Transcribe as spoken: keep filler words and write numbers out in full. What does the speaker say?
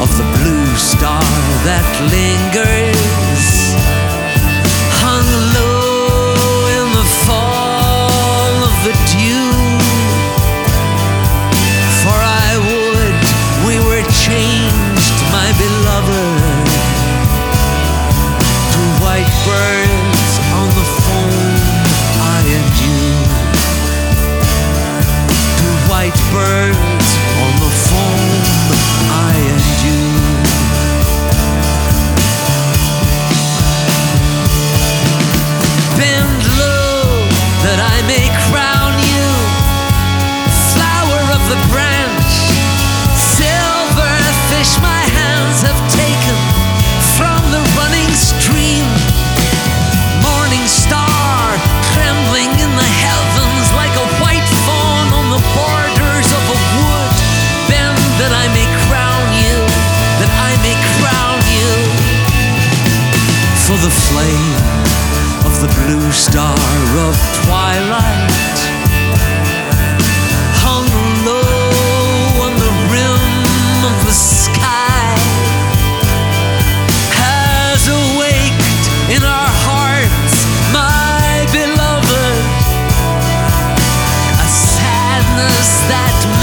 of the blue star that lingers, hung low in the fall of the dew. For I would we were changed, my beloved, to white birds on the foam, I and you. To white birds on the foam, I and you. Bend low that I may crown you, flower of the branch, silver fish my hands have taken from the running stream, morning star trembling in the heavens like a white fawn on the borders of a wood. Bend that I may crown you, that I may crown you. For the flame of the blue star of twilight hung low on the rim of the sky, has awaked in our hearts, my beloved, a sadness that